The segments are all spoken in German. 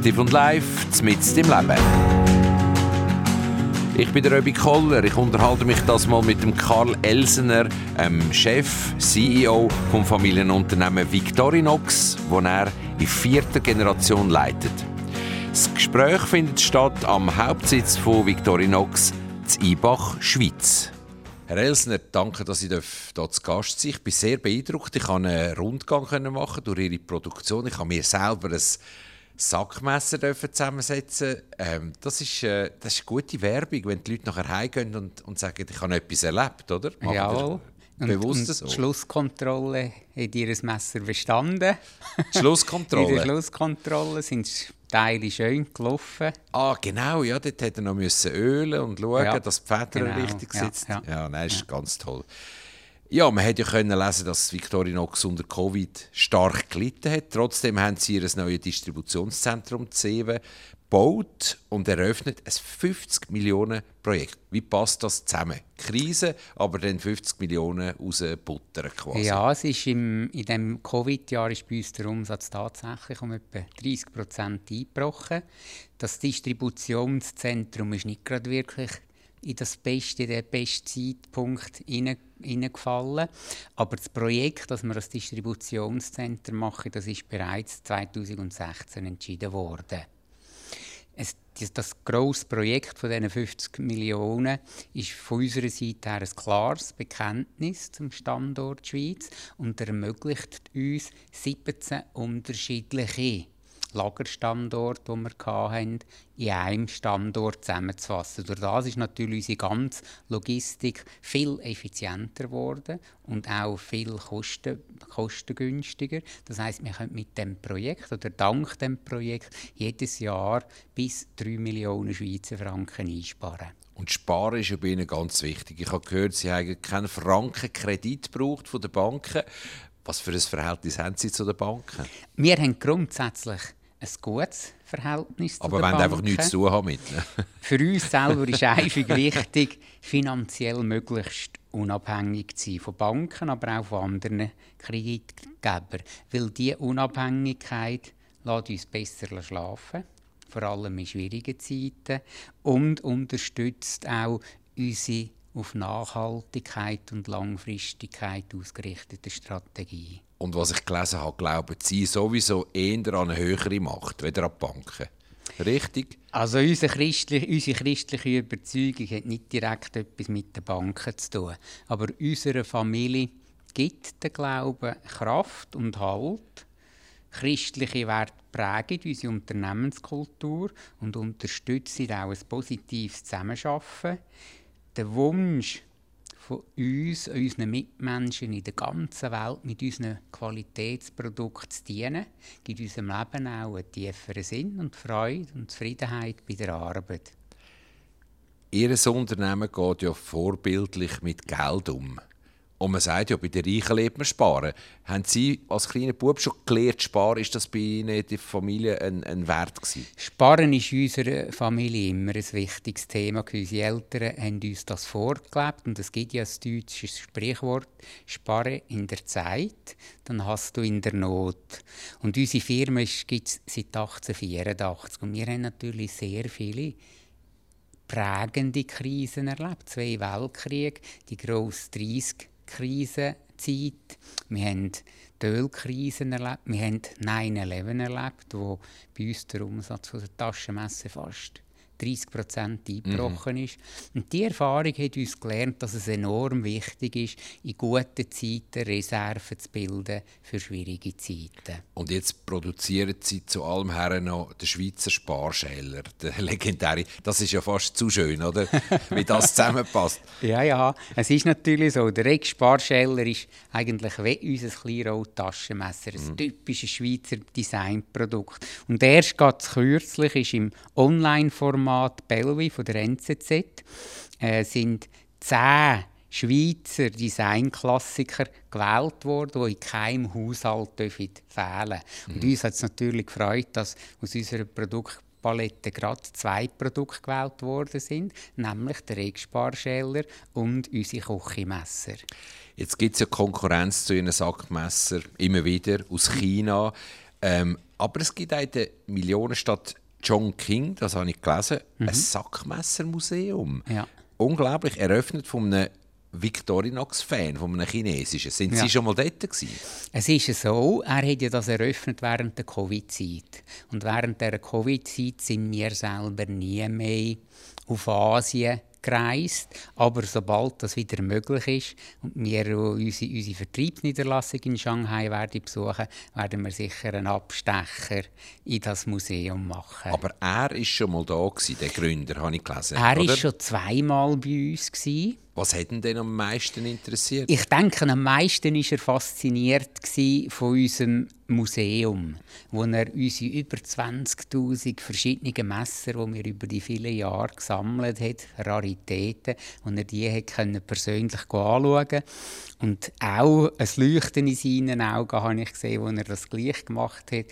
Aktiv und live, mitten im Leben. Ich bin der Röbi Koller. Ich unterhalte mich das mal mit dem Karl Elsener, Chef, CEO vom Familienunternehmen Victorinox, das er in 4. Generation leitet. Das Gespräch findet statt am Hauptsitz von Victorinox in Ibach, Schweiz. Herr Elsner, danke, dass ich hier zu Gast sein darf. Ich bin sehr beeindruckt. Ich konnte einen Rundgang machen durch Ihre Produktion. Ich habe mir selber ein Sackmesser zusammensetzen. Das ist gute Werbung, wenn die Leute nachher heimgehen und sagen, ich habe etwas erlebt, oder? Jawohl. Bewusst und so? Die Schlusskontrolle hat ihr Messer bestanden. Die Schlusskontrolle? In der Schlusskontrolle sind Teile schön gelaufen. Ah, genau, ja, dort hätte er noch ölen und schauen, Ja, dass die Feder genau, richtig sitzt. ja. Nein, ist ganz toll. Ja, man hätte ja können lesen, dass Victorinox unter Covid stark gelitten hat. Trotzdem haben sie ihr neues Distributionszentrum Zeven gebaut und eröffnet ein 50 Millionen Projekt. Wie passt das zusammen? Krise, aber dann 50 Millionen rausbuttern quasi. Ja, es ist in diesem Covid-Jahr ist bei uns der Umsatz tatsächlich um etwa 30% eingebrochen. Das Distributionszentrum ist nicht gerade wirklich in den besten Zeitpunkt hineingefallen. Aber das Projekt, dass wir das Distributionszentrum machen, das ist bereits 2016 entschieden worden. Das grosse Projekt von diesen 50 Millionen ist von unserer Seite her ein klares Bekenntnis zum Standort Schweiz und ermöglicht uns 17 unterschiedliche Lagerstandorte, die wir hatten, in einem Standort zusammenzufassen. Durch das ist natürlich unsere ganze Logistik viel effizienter geworden und auch viel kostengünstiger. Das heisst, wir können mit dem Projekt oder dank dem Projekt jedes Jahr bis 3 Millionen Schweizer Franken einsparen. Und Sparen ist ja bei Ihnen ganz wichtig. Ich habe gehört, Sie haben keinen Franken Kredit gebraucht von den Banken. Was für ein Verhältnis haben Sie zu den Banken? Wir haben grundsätzlich ein gutes Verhältnis zu den Banken. Aber wollen einfach nichts zu tun haben mit ihnen. Für uns selber ist einfach wichtig, finanziell möglichst unabhängig zu sein von Banken, aber auch von anderen Kreditgebern. Weil diese Unabhängigkeit lässt uns besser schlafen, vor allem in schwierigen Zeiten, und unterstützt auch unsere auf Nachhaltigkeit und Langfristigkeit ausgerichtete Strategie. Und was ich gelesen habe, glauben Sie sowieso eher an eine höhere Macht, weder an die Banken. Richtig? Also unsere christliche Überzeugung hat nicht direkt etwas mit den Banken zu tun. Aber unserer Familie gibt der Glaube Kraft und Halt. Christliche Werte prägen unsere Unternehmenskultur und unterstützen auch ein positives Zusammenarbeiten. Der Wunsch von uns, unseren Mitmenschen in der ganzen Welt mit unseren Qualitätsprodukten zu dienen, gibt unserem Leben auch einen tieferen Sinn und Freude und Zufriedenheit bei der Arbeit. Ihr Unternehmen geht ja vorbildlich mit Geld um. Und man sagt ja, bei den Reichen lebt man sparen. Haben Sie als kleiner Bub schon gelernt, sparen? Ist das bei Ihnen in der Familie ein Wert gewesen? Sparen ist in unserer Familie immer ein wichtiges Thema. Unsere Eltern haben uns das vorgelebt. Und es gibt ja ein deutsches Sprichwort, spare in der Zeit, dann hast du in der Not. Und unsere Firma gibt es seit 1884. Und wir haben natürlich sehr viele prägende Krisen erlebt. 2 Weltkriege, die grosse 30-Krisenzeit. Wir haben die Ölkrisen erlebt. Wir haben 9/11 erlebt, wo bei uns der Umsatz von der Taschenmesser fast 30% eingebrochen ist. Und diese Erfahrung hat uns gelernt, dass es enorm wichtig ist, in guten Zeiten Reserven zu bilden für schwierige Zeiten. Und jetzt produzieren Sie zu allem her noch den Schweizer Sparschäler, der legendäre. Das ist ja fast zu schön, oder? Wie das zusammenpasst. Ja, es ist natürlich so. Der Rex-Sparschäler ist eigentlich wie unser Kleinroll-Taschenmesser, ein typisches Schweizer Designprodukt. Und erst ganz kürzlich ist im Online-Format Bellevue von der NZZ sind 10 Schweizer Designklassiker gewählt worden, die in keinem Haushalt fehlen dürfen. Und uns hat es natürlich gefreut, dass aus unserer Produktpalette gerade 2 Produkte gewählt worden sind, nämlich der Rex-Sparschäler und unsere Küchenmesser. Jetzt gibt es ja Konkurrenz zu Ihren Sackmesser immer wieder aus China. Aber es gibt auch in der Millionenstadt Chongqing, das habe ich gelesen, ein Sackmessermuseum. Ja. Unglaublich, eröffnet von einem Victorinox-Fan, von einem chinesischen. Sind Sie schon mal dort gewesen? Es ist so, er hat ja das eröffnet während der Covid-Zeit. Und während der Covid-Zeit sind wir selber nie mehr auf Asien gereist. Aber sobald das wieder möglich ist und wir unsere Vertriebsniederlassung in Shanghai werden besuchen, werden wir sicher einen Abstecher in das Museum machen. Aber er war schon mal da gewesen, der Gründer, habe ich gelesen. Er oder? war schon zweimal bei uns gewesen. Was hat ihn denn am meisten interessiert? Ich denke, am meisten war er fasziniert von unserem Museum, wo er unsere über 20'000 verschiedene Messer, die wir über die vielen Jahre gesammelt hat, Raritäten, und er die konnte persönlich anschauen. Und auch ein Leuchten in seinen Augen habe ich gesehen, als er das gleich gemacht hat,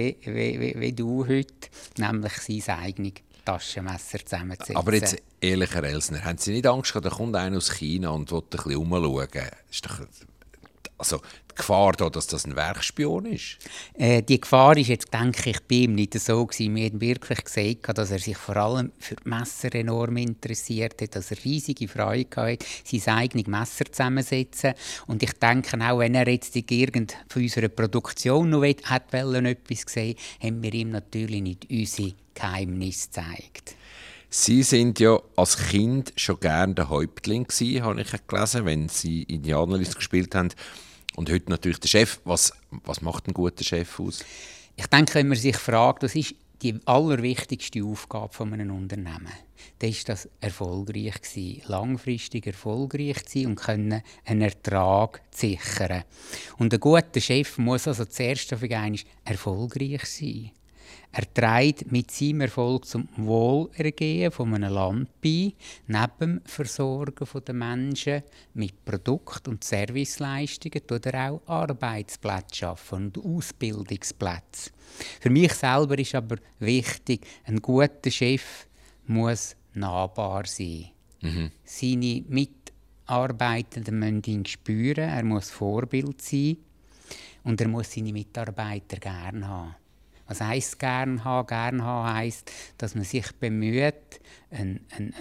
wie du heute, nämlich sein eigenes Taschenmesser zusammenzusetzen. Aber jetzt, ehrlich, Herr Elsner, haben Sie nicht Angst gehabt, da kommt einer aus China und will ein bisschen herumschauen? Ist doch, also die Gefahr da, dass das ein Werkspion ist? Die Gefahr ist jetzt, denke ich, bei ihm nicht so gewesen. Wir haben wirklich gesagt, dass er sich vor allem für die Messer enorm interessiert hat, dass er riesige Freude hatte, sein eigenes Messer zusammensetzen. Und ich denke auch, wenn er jetzt irgend von unserer Produktion noch etwas gesehen, haben wir ihm natürlich nicht unsere Geheimnisse gezeigt. Sie sind ja als Kind schon gerne der Häuptling gewesen, habe ich gelesen, wenn Sie Indianerlist gespielt haben. Und heute natürlich der Chef. Was macht ein guter Chef aus? Ich denke, wenn man sich fragt, was ist die allerwichtigste Aufgabe von einem Unternehmen, dann ist das erfolgreich sein, langfristig erfolgreich sein und können einen Ertrag sichern. Und ein guter Chef muss also zuerst erfolgreich sein. Er trägt mit seinem Erfolg zum Wohlergehen von einem Land bei, neben dem Versorgen der Menschen mit Produkt- und Serviceleistungen tut er auch Arbeitsplätze schaffen und Ausbildungsplätze. Für mich selber ist aber wichtig, ein guter Chef muss nahbar sein. Seine Mitarbeitenden müssen ihn spüren, er muss Vorbild sein und er muss seine Mitarbeiter gerne haben. Was heisst gern haben? Gern haben heisst, dass man sich bemüht, eine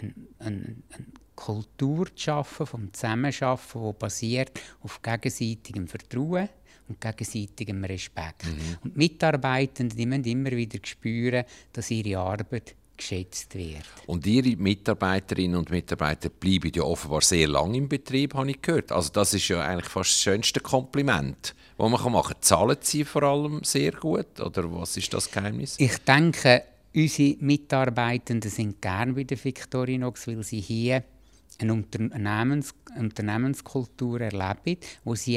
Kultur zu schaffen, vom Zusammenarbeiten, die basiert auf gegenseitigem Vertrauen und gegenseitigem Respekt. Und die Mitarbeitenden die müssen immer wieder spüren, dass ihre Arbeit geschätzt wird. Und Ihre Mitarbeiterinnen und Mitarbeiter bleiben ja offenbar sehr lange im Betrieb, habe ich gehört. Also das ist ja eigentlich fast das schönste Kompliment, das man machen kann. Zahlen Sie vor allem sehr gut? Oder was ist das Geheimnis? Ich denke, unsere Mitarbeitenden sind gerne bei der Victorinox, weil sie hier eine Unternehmenskultur erleben, wo sie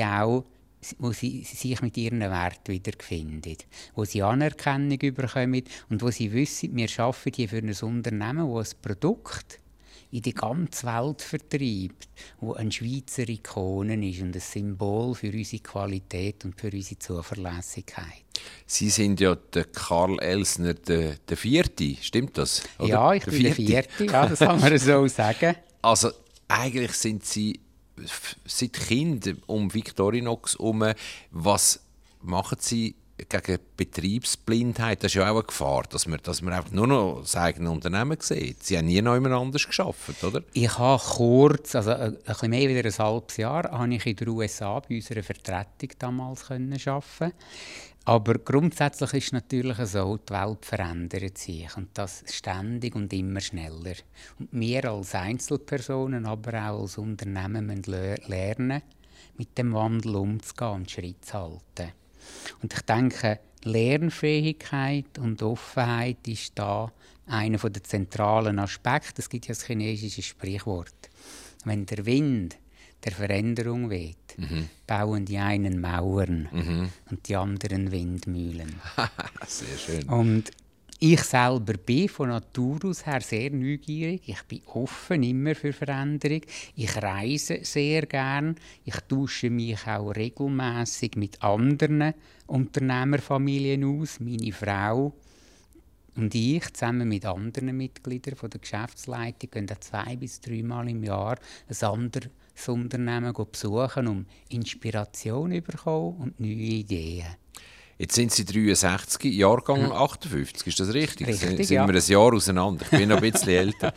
sich mit ihren Werten wiederfinden, wo sie Anerkennung bekommen und wo sie wissen, wir arbeiten hier für ein Unternehmen, das ein Produkt in die ganze Welt vertreibt, wo eine Schweizer Ikone ist und ein Symbol für unsere Qualität und für unsere Zuverlässigkeit. Sie sind ja der Karl Elsner, der Vierte, stimmt das? Oder? Ja, ich bin der Vierte, ja, das kann man so sagen. Also eigentlich sind Sie seit Kind um Victorinox herum. Was machen Sie gegen Betriebsblindheit? Das ist ja auch eine Gefahr, dass man einfach nur noch das eigene Unternehmen sieht. Sie haben nie noch jemand anders gearbeitet, oder? Ich habe kurz, also ein bisschen mehr als ein halbes Jahr, habe ich in den USA bei unserer Vertretung damals arbeiten. Aber grundsätzlich ist es natürlich so, die Welt verändert sich und das ständig und immer schneller. Und wir als Einzelpersonen, aber auch als Unternehmen müssen lernen, mit dem Wandel umzugehen und Schritt zu halten. Und ich denke, Lernfähigkeit und Offenheit ist da einer der zentralen Aspekte. Es gibt ja das chinesische Sprichwort. Wenn der Wind der Veränderung weht, bauen die einen Mauern und die anderen Windmühlen. Sehr schön. Und ich selber bin von Natur aus her sehr neugierig. Ich bin offen immer für Veränderung. Ich reise sehr gern. Ich tausche mich auch regelmäßig mit anderen Unternehmerfamilien aus. Meine Frau und ich zusammen mit anderen Mitgliedern der Geschäftsleitung gehen 2 bis 3 Mal im Jahr ein anderes Unternehmen besuchen, um Inspiration zu bekommen und neue Ideen. Jetzt sind Sie 63, Jahrgang 58, ist das richtig? Richtig, sind wir ein Jahr auseinander. Ich bin noch ein bisschen älter.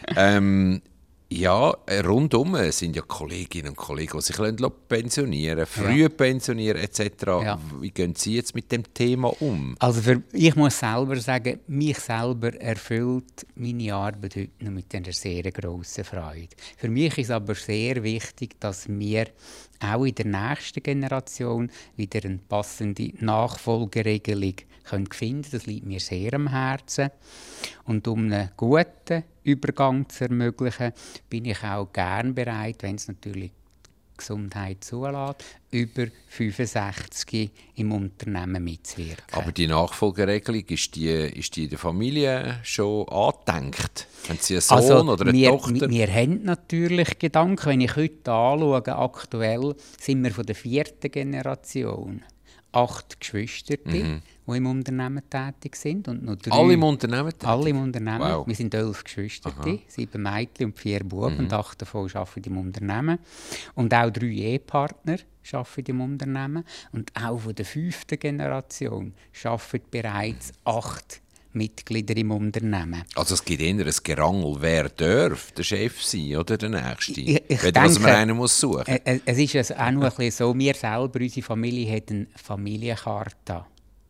Ja, rundum sind ja Kolleginnen und Kollegen, die sich pensionieren lassen, früh pensionieren etc. Ja. Wie gehen Sie jetzt mit dem Thema um? Also ich muss selber sagen, mich selber erfüllt meine Arbeit heute noch mit einer sehr grossen Freude. Für mich ist aber sehr wichtig, dass wir auch in der nächsten Generation wieder eine passende Nachfolgeregelung finden können. Das liegt mir sehr am Herzen. Und um einen guten Übergang zu ermöglichen, bin ich auch gern bereit, wenn es natürlich die Gesundheit zulässt, über 65 im Unternehmen mitzuwirken. Aber die Nachfolgeregelung, ist die in der Familie schon angedenkt? Haben Sie einen Sohn oder eine Tochter? Wir haben natürlich Gedanken. Wenn ich heute anschaue, aktuell sind wir von der 4. Generation. 8 Geschwister, die im Unternehmen tätig sind. Und noch 3. Alle im Unternehmen tätig? Alle im Unternehmen. Wow. Wir sind 11 Geschwister, 7 Mädchen und 4 Buben. Und 8 davon arbeiten im Unternehmen. Und auch 3 Ehepartner arbeiten im Unternehmen. Und auch von der 5. Generation arbeiten bereits 8 Mitglieder im Unternehmen. Also es gibt eher ein Gerangel, wer darf der Chef sein oder der Nächste? Ich denke, dass man einen muss suchen. Es ist auch noch ein bisschen so, wir selber, unsere Familie hat eine Familiencharta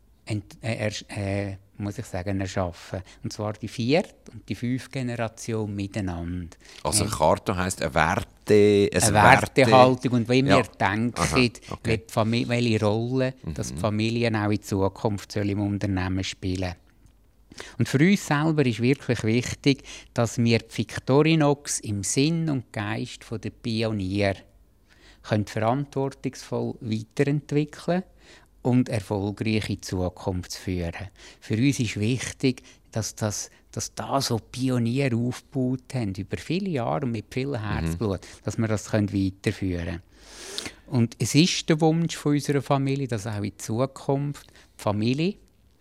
erschaffen. Und zwar die 4. und die 5. Generation miteinander. Also eine Charta heisst eine Wertehaltung. Und wenn wir denken, okay. welche Rolle dass die Familien auch in Zukunft im Unternehmen spielen. Und für uns selber ist wirklich wichtig, dass wir die Victorinox im Sinn und Geist der Pioniere verantwortungsvoll weiterentwickeln und erfolgreich in die Zukunft führen. Für uns ist wichtig, dass das so Pioniere aufgebaut haben, über viele Jahre und mit viel Herzblut, dass wir das weiterführen können. Und es ist der Wunsch von unserer Familie, dass auch in Zukunft die Familie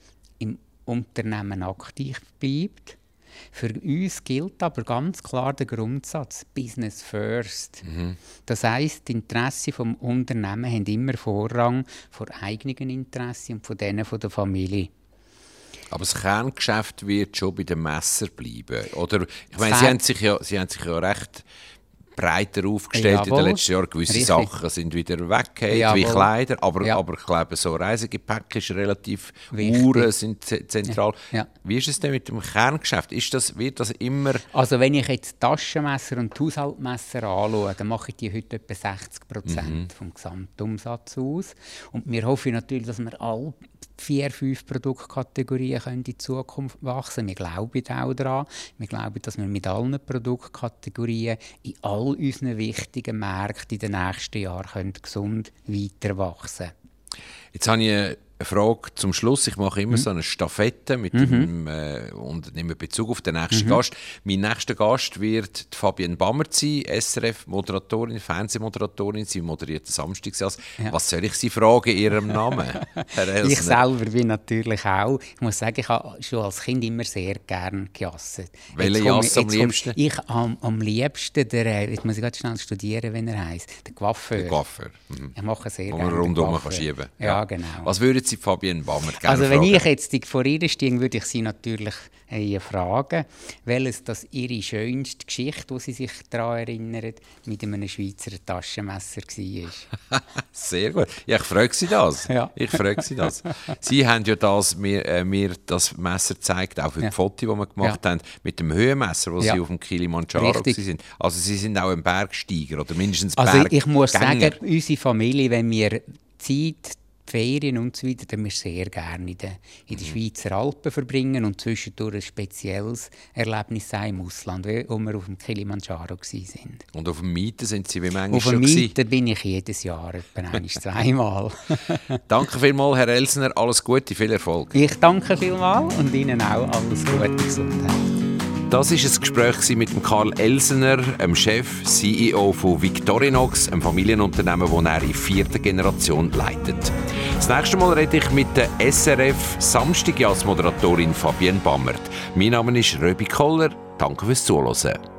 im Unternehmen aktiv bleibt. Für uns gilt aber ganz klar der Grundsatz Business First. Das heisst, die Interessen des Unternehmens haben immer Vorrang vor eigenen Interessen und von denen der Familie. Aber das Kerngeschäft wird schon bei den Messer bleiben, oder? Ich meine, Sie haben sich ja recht breiter aufgestellt in den letzten Jahren. Gewisse Sachen sind wieder weg, wie Kleider, aber ich glaube, so Reisegepäck ist relativ, Uhren sind zentral. Ja. Wie ist es denn mit dem Kerngeschäft? Wird das immer... Also wenn ich jetzt Taschenmesser und Haushaltsmesser anschaue, dann mache ich die heute etwa 60% vom Gesamtumsatz aus. Und wir hoffen natürlich, dass wir alle 4-5 Produktkategorien in die Zukunft wachsen können. Wir glauben auch daran. Wir glauben, dass wir mit allen Produktkategorien in all unseren wichtigen Märkten in den nächsten Jahren gesund weiter wachsen können. Jetzt habe ich eine Frage zum Schluss. Ich mache immer so eine Stafette mit dem, und nehme Bezug auf den nächsten Gast. Mein nächster Gast wird die Fabienne Bammert sein, SRF-Moderatorin, Fernsehmoderatorin. Sie moderiert Samstags. Ja. Was soll ich Sie fragen in Ihrem Namen, Herr Elsner? Ich selber bin natürlich auch. Ich muss sagen, ich habe schon als Kind immer sehr gerne gejasset. Welche Jasse am liebsten? Ich am liebsten, jetzt muss ich ganz schnell studieren, wenn er heisst, der Coiffeur. Der Coiffeur. Ich mache sehr gerne. Wo man rundum schieben kann. Ja, genau. Was würden Sie Fabienne Bammert gerne fragen? Wenn ich jetzt vor ihr stehe, würde ich Sie natürlich fragen, welches das Ihre schönste Geschichte, die Sie sich daran erinnern, mit einem Schweizer Taschenmesser war. Sehr gut. Ja, ich frage Sie das. Ja. Ich frage Sie das. Sie haben ja mir das Messer gezeigt, auch für die Fotos, die wir gemacht haben, mit dem Höhenmesser, wo Sie auf dem Kilimanjaro waren. Also Sie sind auch ein Bergsteiger oder mindestens Berggänger. Also ich muss sagen, unsere Familie, wenn wir Zeit, Ferien und so weiter, dann wir sehr gerne in den Schweizer Alpen verbringen und zwischendurch ein spezielles Erlebnis sein im Ausland, wo wir auf dem Kilimanjaro waren. Und auf dem Mieten sind Sie wie manchmal schon? Auf dem Mieten bin ich jedes Jahr, etwa zweimal. Danke vielmals, Herr Elsner. Alles Gute, viel Erfolg. Ich danke vielmals und Ihnen auch alles Gute, Gesundheit. Das war ein Gespräch mit dem Karl Elsner, dem Chef, CEO von Victorinox, einem Familienunternehmen, das er in 4. Generation leitet. Das nächste Mal rede ich mit der SRF Samstagsmoderatorin Fabienne Bammert. Mein Name ist Röbi Koller. Danke fürs Zuhören.